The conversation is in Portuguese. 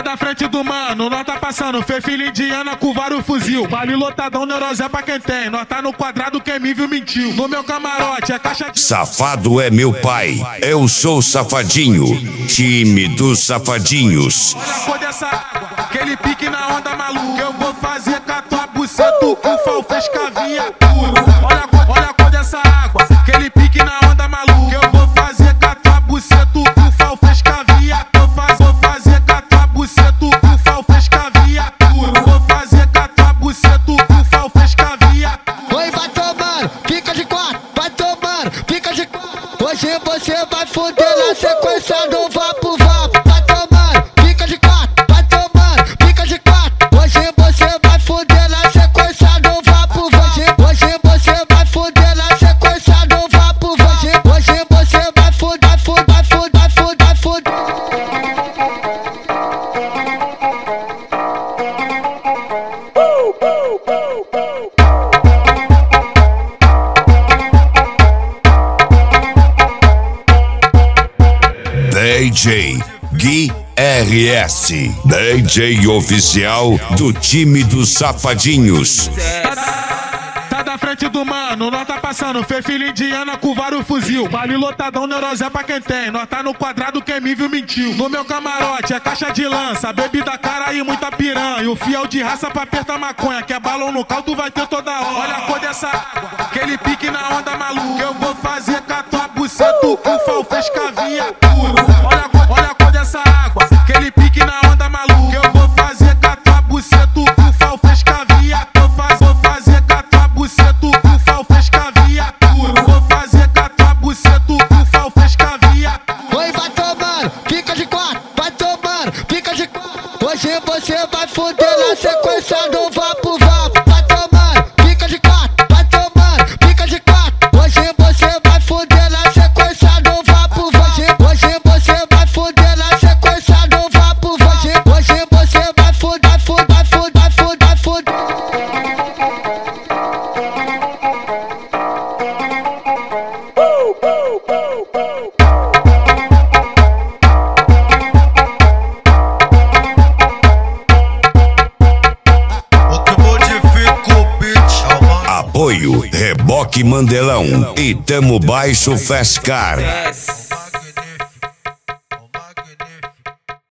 da frente do mano, nós tá passando. Fê filha indiana com vários fuzil. Vale lotadão, neurose é pra quem tem. Nós tá no quadrado, quem me viu mentiu. No meu camarote é caixa de... Safado é meu pai, eu sou safadinho. Time dos safadinhos. Olha a cor dessa água, aquele pique na onda maluca. Eu vou fazer com a tua buceta, o fal fez caviatura. Olha a cor dessa água, aquele pique na onda maluca. Eu vou fazer com a tua buceta, o fal fez caviatura. Vou fazer com a tua buceta, o fal fez caviatura. Vou fazer com a tua buceta, o fal fez caviatura. Oi, vai tomando, fica de quatro, vai tomando, fica de quatro. Hoje você vai foder na sequência do vapo vapo. Vai tomando, fica de quatro, vai tomando, fica de quatro. Hoje você vai foder na sequência do vapo vapo. Hoje você vai foder na sequência do vapo vapo. Hoje você vai foder, foder, foder, foder, foder. DJ Gui RS, DJ oficial do time dos safadinhos. Tá da frente do mano, nós tá passando. Fê filha indiana com vários fuzil. Vale lotadão, neurose é pra quem tem. Nós tá no quadrado, quem me viu mentiu. No meu camarote é caixa de lança, bebida cara e muita piranha. O fiel de raça pra apertar maconha, que é balão no caldo vai ter toda hora. Olha a cor dessa água, aquele pique na onda maluca. Eu vou fazer com a tua buceta, o fal fez caviatura. Olha a cor dessa água, aquele pique na onda maluca. Eu vou fazer com a tua buceta, o fal fez caviatura. Vou fazer com a tua buceta, o fal fez caviatura. Vou fazer com a tua buceta, o fal fez caviatura. Oi, vai tomando, fica de quatro, vai tomando, fica de quatro. Hoje você vai foder na sequência do vapo vapo. Vai tomando, fica de quatro, vai tomando, fica de quatro. Hoje você vai foder na sequência do vapo vapo. Hoje você vai foder na sequência do vapo vapo. Hoje você vai foder, foder, foder, foder, foder. Apoio Reboque Mandelão e Tamo Baixo Fescar.